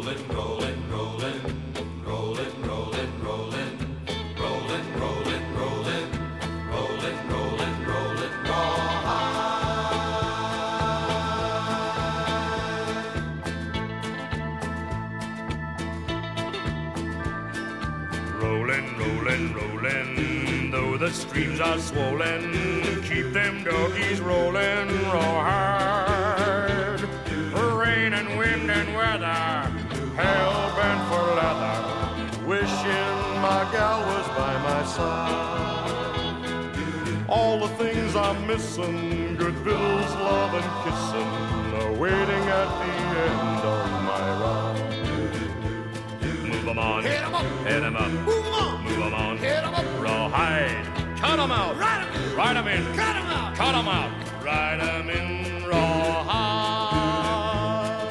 Rolling, though the streams are swollen, keep them doggies rolling, roll hard. Rain and wind and weather, hell bent for leather, wishing my gal was by my side. All the things I'm missing, good victuals, love and kissing, are waiting at the end of my ride. Move 'em on, hit 'em up, hit 'em up, move 'em on, move 'em on, hit 'em up, rawhide, cut 'em out, ride 'em in, ride 'em in, cut 'em out, cut 'em out, ride 'em in, rawhide.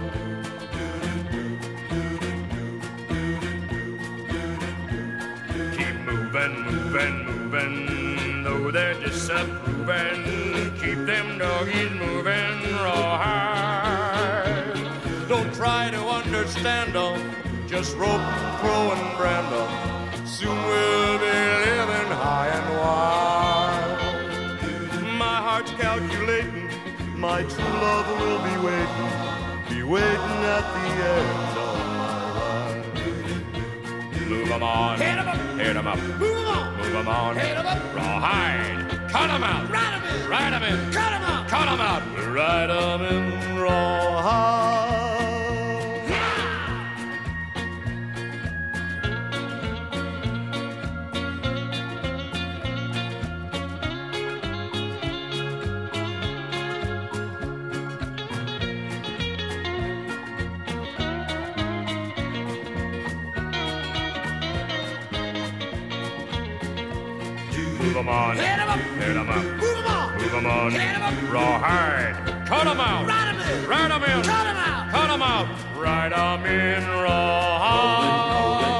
Keep moving, moving, moving, though they're disapproving, keep them doggies moving, rawhide. Don't try to understand them, just rope, crow, and brand them. Soon we'll be living high and wide. My heart's calculating, my true love will be waiting at the end of my ride. Move 'em on, hit 'em up, hit 'em up, move 'em on, move 'em on, hit 'em up, rawhide, cut 'em out, ride 'em in, ride 'em in, cut 'em out, cut 'em out, ride 'em in, rawhide. Move 'em on, hit 'em up, hit 'em up, move 'em on, move 'em on, hit 'em up, rawhide, cut 'em out, ride 'em in, cut 'em out, cut 'em out, ride 'em in, rawhide.